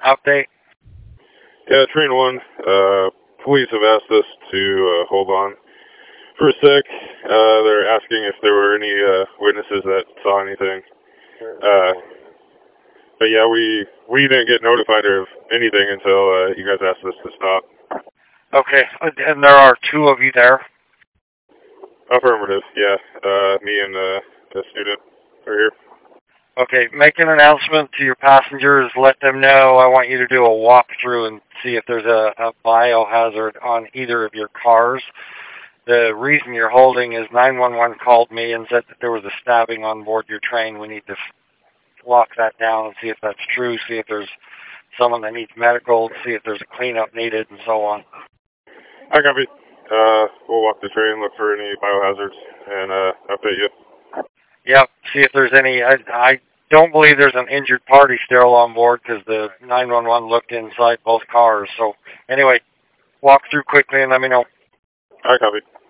update? Yeah, Train 1, police have asked us to hold on for a sec. They're asking if there were any witnesses that saw anything. But yeah, we didn't get notified of anything until you guys asked us to stop. Okay, and there are two of you there? Affirmative, yeah. Me and the student are here. Okay, make an announcement to your passengers. Let them know I want you to do a walkthrough and see if there's a biohazard on either of your cars. The reason you're holding is 911 called me and said that there was a stabbing on board your train. We need to lock that down and see if that's true, see if there's someone that needs medical, see if there's a cleanup needed, and so on. I copy. We'll walk the train, look for any biohazards, and update you. Yep, see if there's any. I don't believe there's an injured party still on board because the 911 looked inside both cars. So anyway, walk through quickly and let me know. I copy.